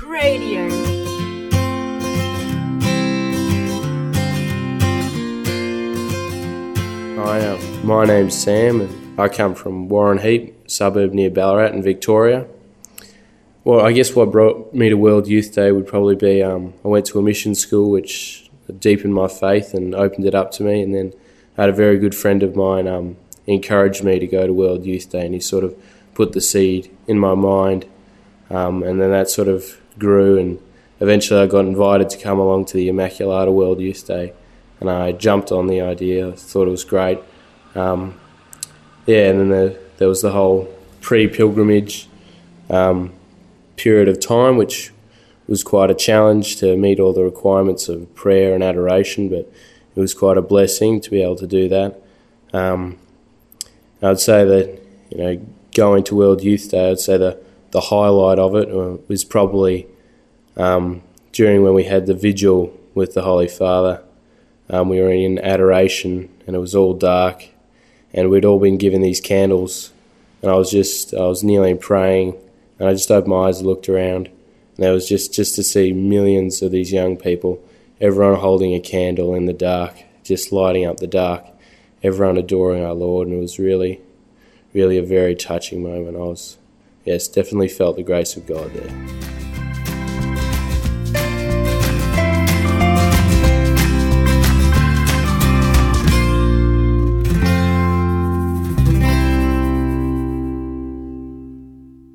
Radio. Hi, my name's Sam and I come from Warren Heap, suburb near Ballarat in Victoria. Well, I guess what brought me to World Youth Day would probably be I went to a mission school which deepened my faith and opened it up to me, and then I had a very good friend of mine encouraged me to go to World Youth Day, and he sort of put the seed in my mind, and then that sort of grew, and eventually I got invited to come along to the Immaculata World Youth Day, and I jumped on the idea. I thought it was great. And then there was the whole pre-pilgrimage period of time, which was quite a challenge to meet all the requirements of prayer and adoration, but it was quite a blessing to be able to do that. I'd say that, going to World Youth Day, I'd say the highlight of it was probably during when we had the vigil with the Holy Father. We were in adoration and it was all dark, and we'd all been given these candles, and I was kneeling praying, and I just opened my eyes and looked around, and it was just to see millions of these young people, everyone holding a candle in the dark, just lighting up the dark, everyone adoring our Lord, and it was really, really a very touching moment. Definitely felt the grace of God there.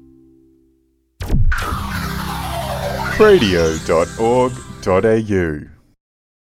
Radio.org.au